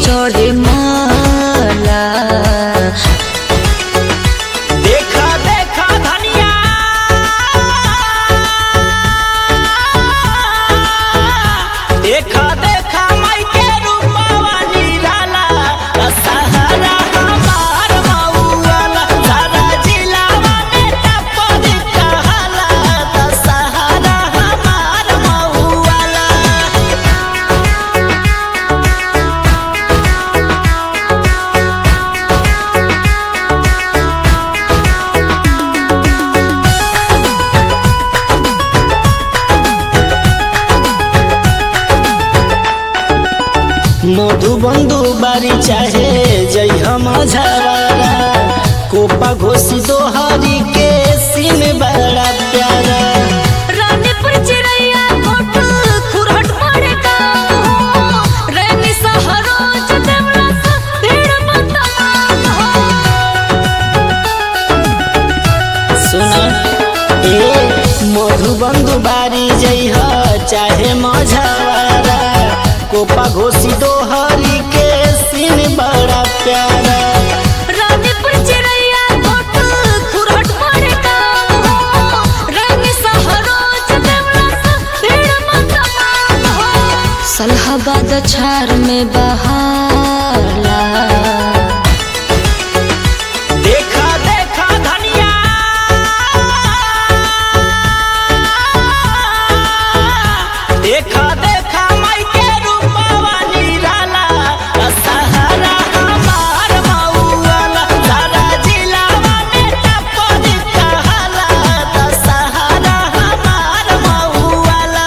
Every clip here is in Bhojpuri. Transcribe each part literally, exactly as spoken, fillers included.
चढ़े माला। देखा देखा धनिया देखा देखा माई के रूपवा निराला सहारा हमार मऊआला सारा जिलावा में टपक कहाला सहारा हमार मऊआला। मधुबंधु बारी चाहे जय हम झवारा कोपा घोसी दोहरी के सीन बड़ा प्यारा। रानीपुर चिरैया कोट खुरहट पड़े का रैनी सहरोज देवला सा भीड़ मतमान हो। सुना ए मधुबंधु बारी जय चाहे मझवारा कोपा घोसी दोहरी के सीन बड़ा प्यारा। रानीपुर चिरैया कोट खुरहट पड़े का रैनी सहरोज देवला सा भीड़ मतमान हो। सलहाबाद छार में बहाला। देखा देखा धनिया देखा देखा माई के रूपवा निराला सहारा हमार मऊआला सारा जिलावा में टपक कहाला सहारा हमार मऊआला।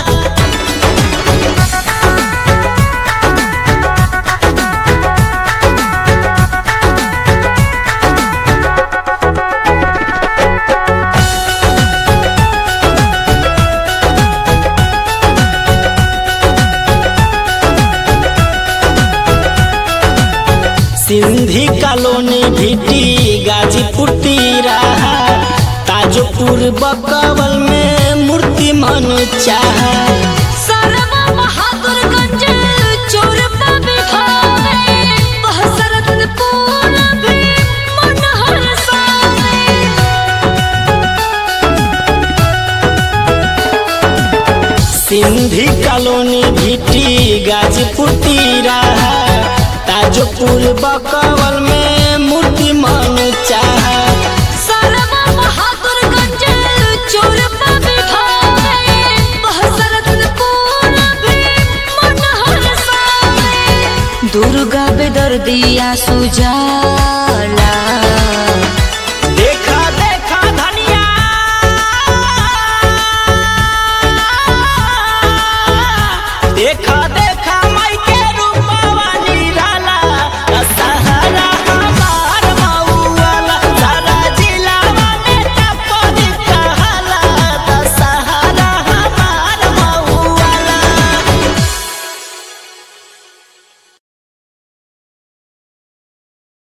सिंधी कॉलोनी भीटी गाजीपुर रहा ताजोपुर बकवल में मूर्ति मन चाह। सरवा बहादुरगंज चोरपा बिठावे बहसरतपुर भी मन हरसावे। सिंधी कॉलोनी भीटी गाजीपुर रहा ताजोपुर बकवल में मूर्ति मन चाह। सरवा बहादुरगंज चोरपा बिठावे बहसरतपुर भी मन हरसावे। दुर्गा बेदर्दिया सुजाला।